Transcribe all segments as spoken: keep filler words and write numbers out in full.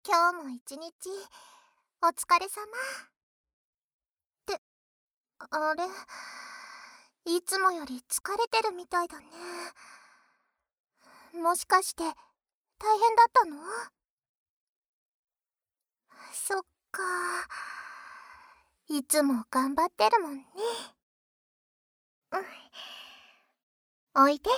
今日も一日お疲れ様って、あれ、いつもより疲れてるみたいだね。もしかして大変だったの？そっか、いつも頑張ってるもんね。うん、おいで。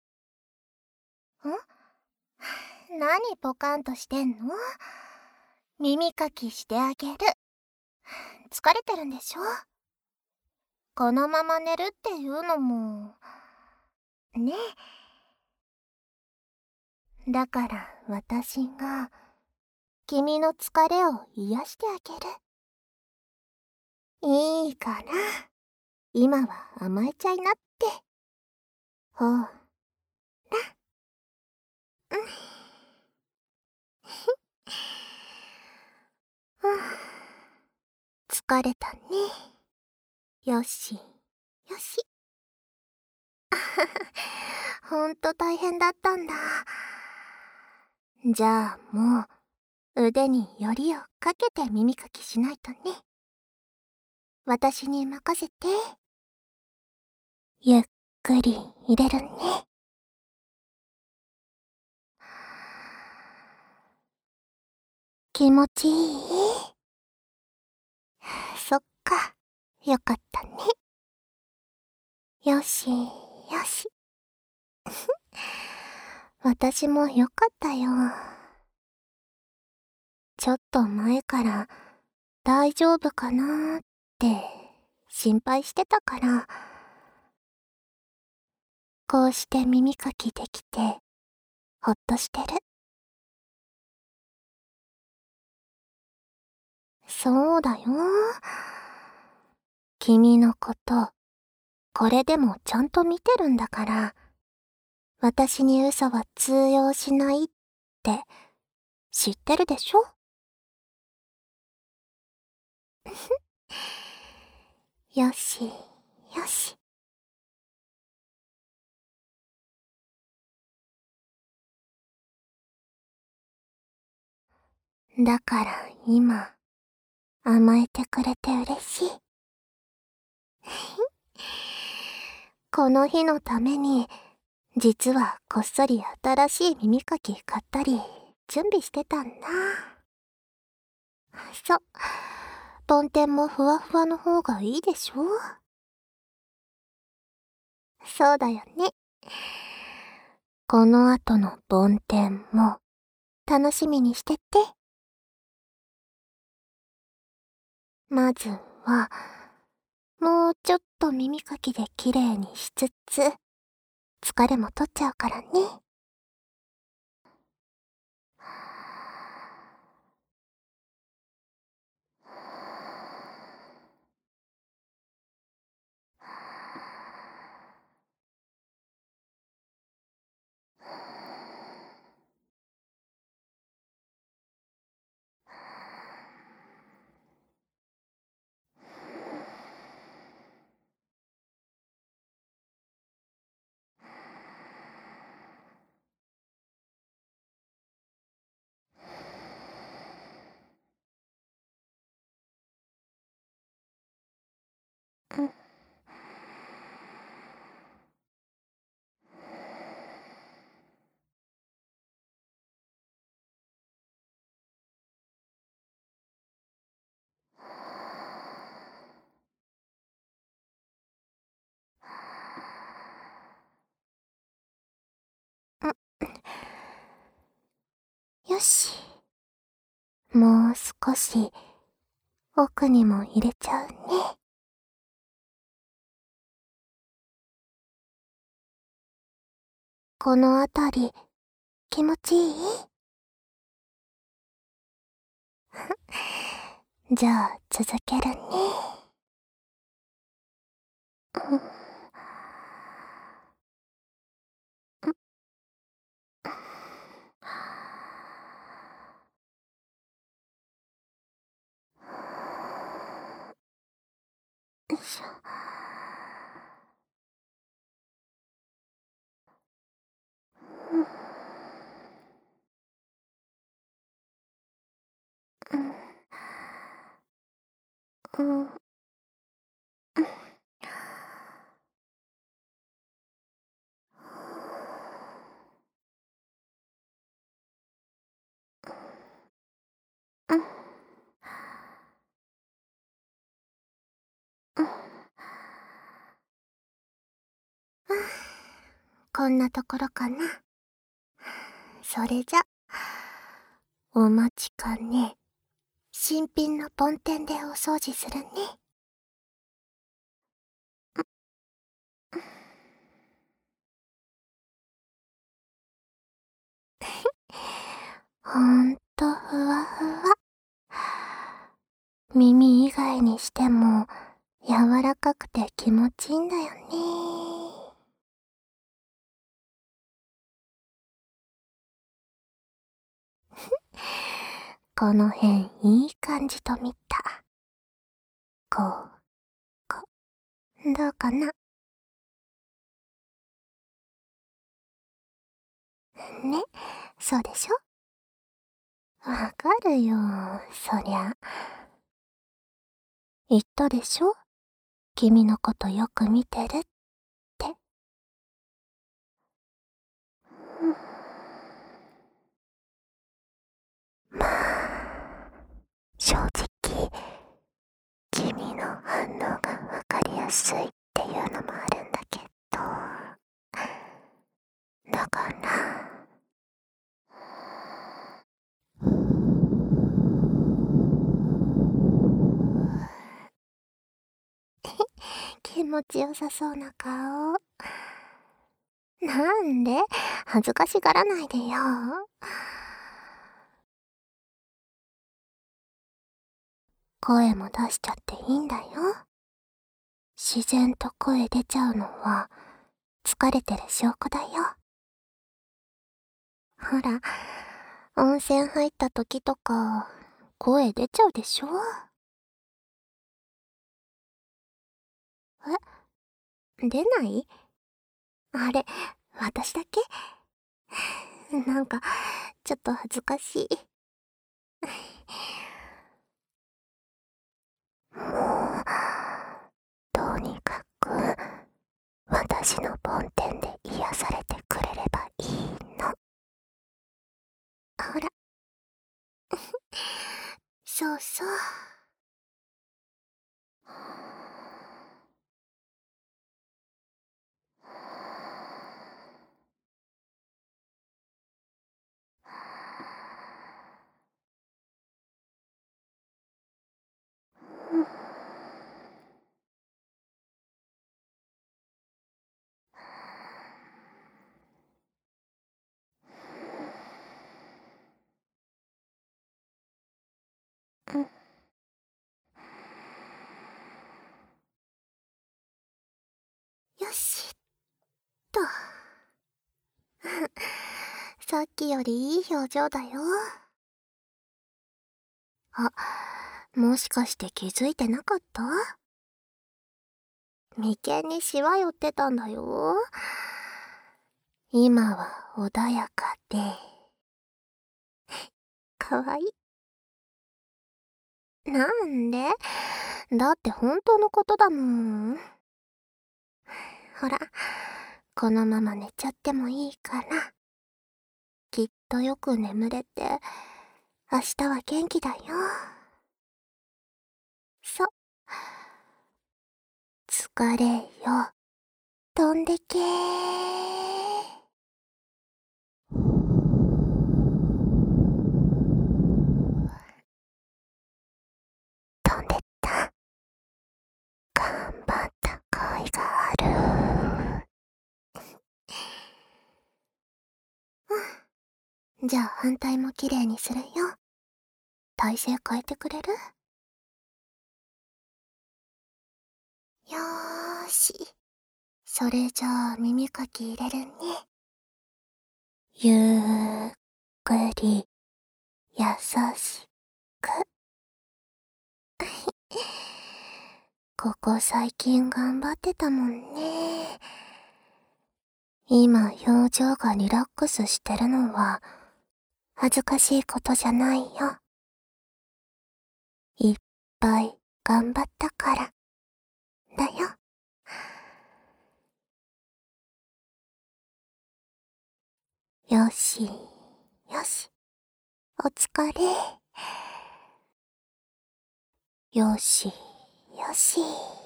ん？何ポカンとしてんの？耳かきしてあげる。疲れてるんでしょ？このまま寝るっていうのもね。だから私が君の疲れを癒してあげる。いいから今は甘えちゃいなって。ほら。うんふん疲れたね。よしよし。ほんと大変だったんだ。じゃあもう腕によりをかけて耳かきしないとね。私に任せて。ゆっくり入れるね。気持ちいい？そっか、よかったね。よしよし。私もよかったよ。ちょっと前から大丈夫かなーって心配してたから、こうして耳かきできてほっとしてる。そうだよ。君のこと、これでもちゃんと見てるんだから、私に嘘は通用しないって知ってるでしょ？よしよし。だから今、甘えてくれて嬉しい。この日のために、実はこっそり新しい耳かき買ったり、準備してたんだ。そう。梵天もふわふわの方がいいでしょ？そうだよね。この後の梵天も楽しみにしてて。まずは、もうちょっと耳かきで綺麗にしつつ、疲れも取っちゃうからね。うん。よし。もう少し奥にも入れちゃうね。このあたり気持ちいい？じゃあ続けるね。うん。よいしょ。うん。 うん、うん、うん、うん。こんなところかな。それじゃ、お待ちかね。新品のポンテンでお掃除するね。ほんとふわふわ。耳以外にしても柔らかくて気持ちいいんだよね。この辺いい感じと見た。こう、こ、どうかな。ね、そうでしょ。わかるよ、そりゃ。言ったでしょ、君のことよく見てるって。うん、まあ、正直、君の反応がわかりやすいっていうのもあるんだけど、だから、気持ちよさそうな顔。なんで恥ずかしがらないでよ。声も出しちゃっていいんだよ。自然と声出ちゃうのは疲れてる証拠だよ。ほら、温泉入った時とか声出ちゃうでしょ。え、出ない？あれ、私だけ？なんか、ちょっと恥ずかしい。もう、とにかく、私の梵天で癒されてくれればいいの。ほら、そうそう。うん、よしっと。さっきよりいい表情だよ。あ、もしかして気づいてなかった？眉間にシワ寄ってたんだよ。今は穏やかで、かわいい。なんで？だって本当のことだもん。ほら、このまま寝ちゃってもいいから。きっとよく眠れて、明日は元気だよ。そう。疲れよ。飛んでけー。飛んでった。頑張った甲斐がある。うん。じゃあ反対も綺麗にするよ。体勢変えてくれる？よーし。それじゃあ耳かき入れるね。ゆっくり、優しく。ここ最近頑張ってたもんね。今表情がリラックスしてるのは恥ずかしいことじゃないよ。いっぱい頑張ったからだよ。よしよし、お疲れ。よしよし。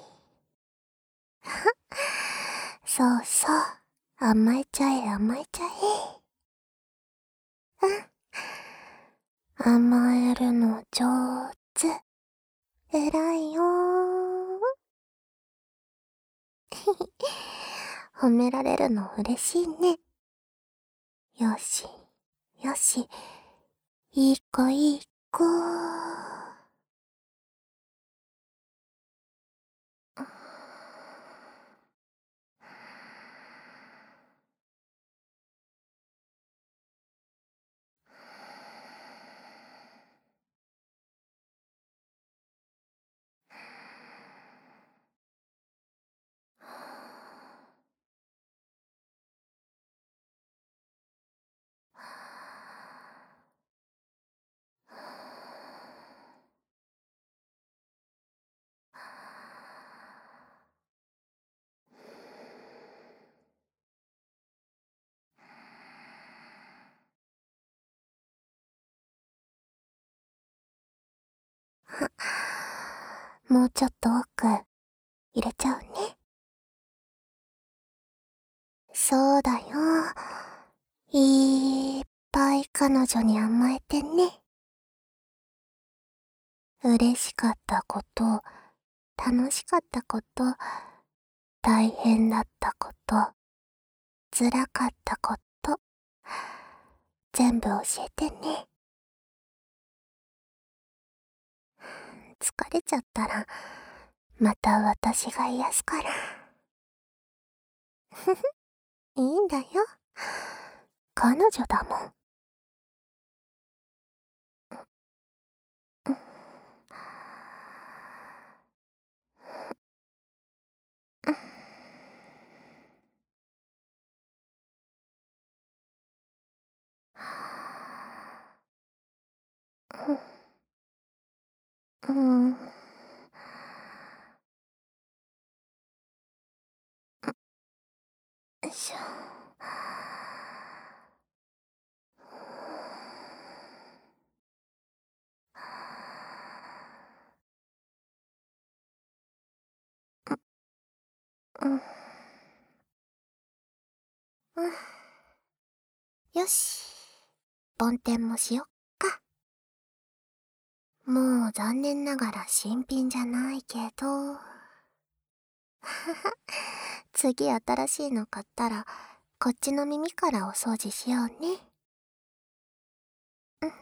そうそう、甘えちゃえ甘えちゃえ。うん、甘えるの上手。えらいよー。褒められるの嬉しいね。よしよし、いい子いい子。もうちょっと奥入れちゃうね。そうだよ。いっぱい彼女に甘えてね。嬉しかったこと、楽しかったこと、大変だったこと、辛かったこと、全部教えてね。疲れちゃったら、また私が癒すから。ふふ、いいんだよ。彼女だもん。うん。よいしょ。うん。うん。よし。梵天もしよっか。もう残念ながら新品じゃないけど。次新しいの買ったら、こっちの耳からお掃除しようね。うん。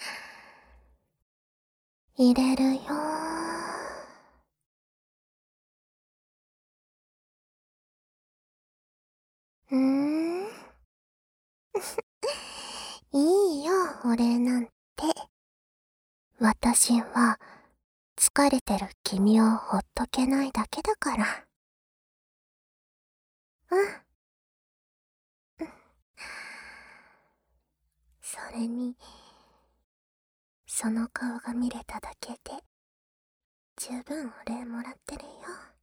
入れるよー。うーん。いいよ、お礼なんて。私は、疲れてる君をほっとけないだけだから。うん。それに、その顔が見れただけで、十分お礼もらってるよ。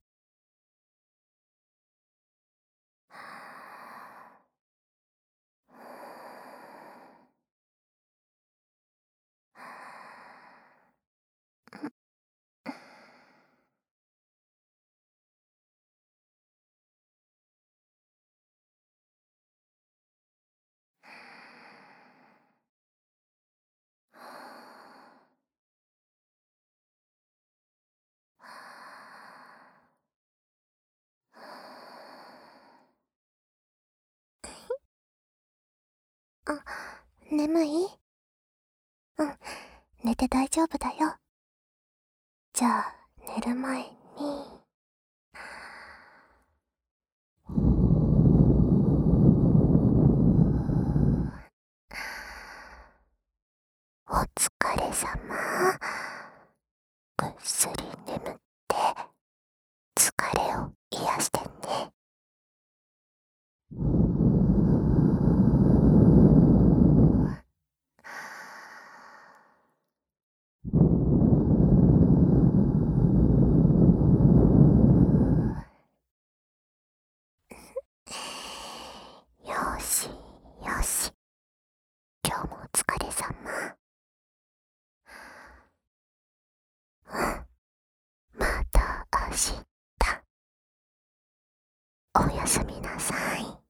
あ、眠い？うん、寝て大丈夫だよ。じゃあ、寝る前に。お疲れさま。ぐっすり眠って、疲れを癒してね。 おやすみなさい。